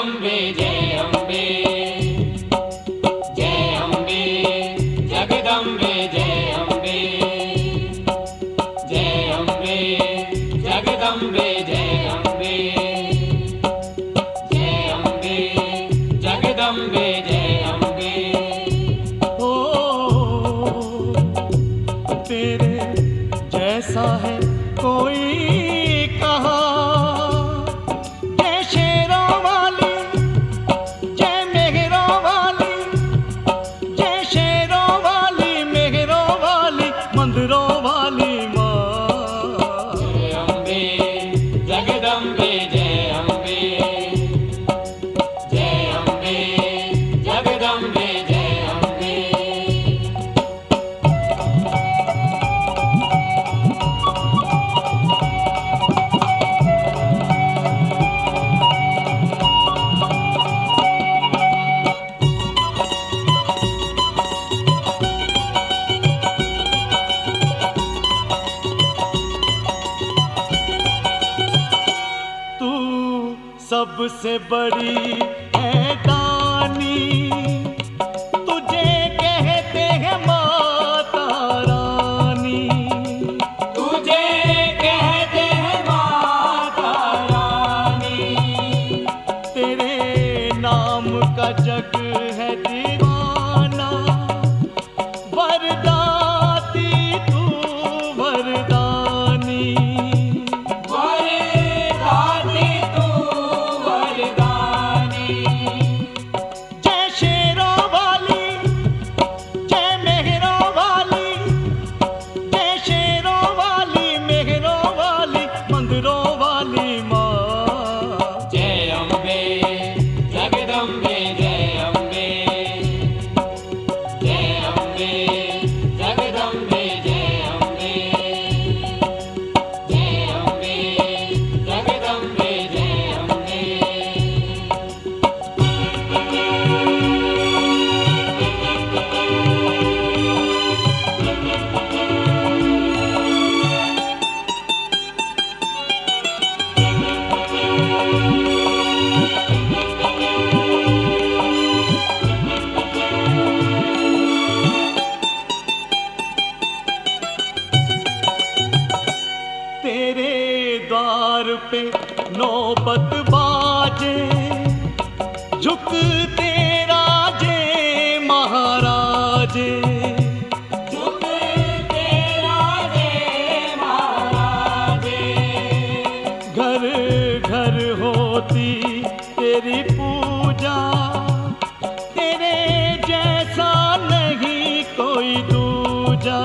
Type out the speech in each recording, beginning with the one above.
जगदम्बे जय अम्बे, जय अम्बे जगदम्बे जय अम्बे, जय अम्बे जगदम्बे जय अम्बे, जय अम्बे जगदम्बे जय अम्बे। ओ तेरे जैसा है कोई कहा, जय शेरों वाली जय मेहरों वाली, जय शेरों वाली मेहरों वाली मंदिरों वाली माँ। जय अम्बे जगदम्बे जय अम्बे, जय अम्बे जगदम्बे जय अम्बे। तू सबसे बड़ी है दानी, तुझे कहते हैं माता रानी, तुझे कहते हैं माता रानी, तेरे नाम का जग है दीवाना, वरदाती तू वरदानी। वरदाती तू वरदानी, जय शेरों वाली जय मेहरों वाली, जय शेरों वाली मेहरों वाली मंदिरों वाली माँ। जय अम्बे जगदम्बे जय अम्बे, जय अम्बे जगदम्बे जय अम्बे, जय अम्बे जगदम्बे जय अम्बे। तेरे द्वार पे नौबत बाजे, झुकते राजे महाराजे, झुकते राजे महाराजे, घर घर होती तेरी पूजा, तेरे जैसा नहीं कोई दूजा।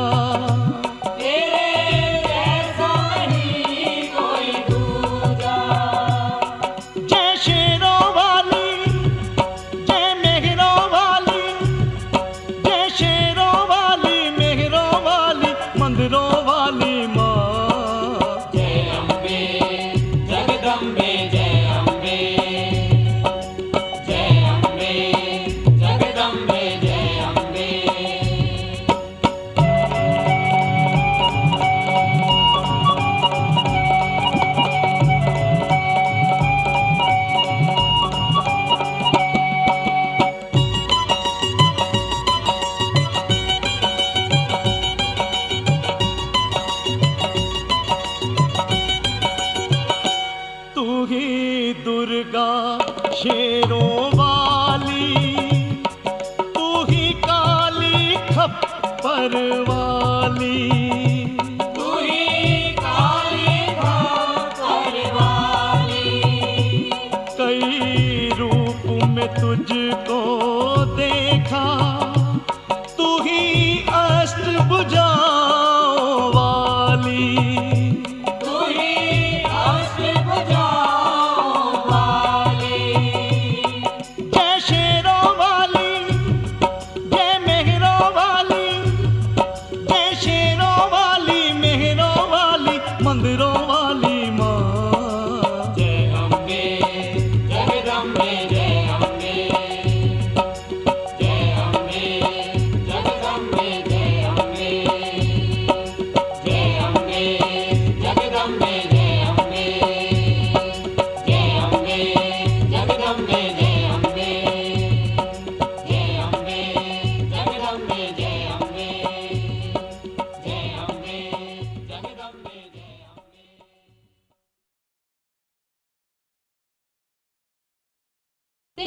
तेरे जैसा नहीं कोई दूजा। जगदम्बे जय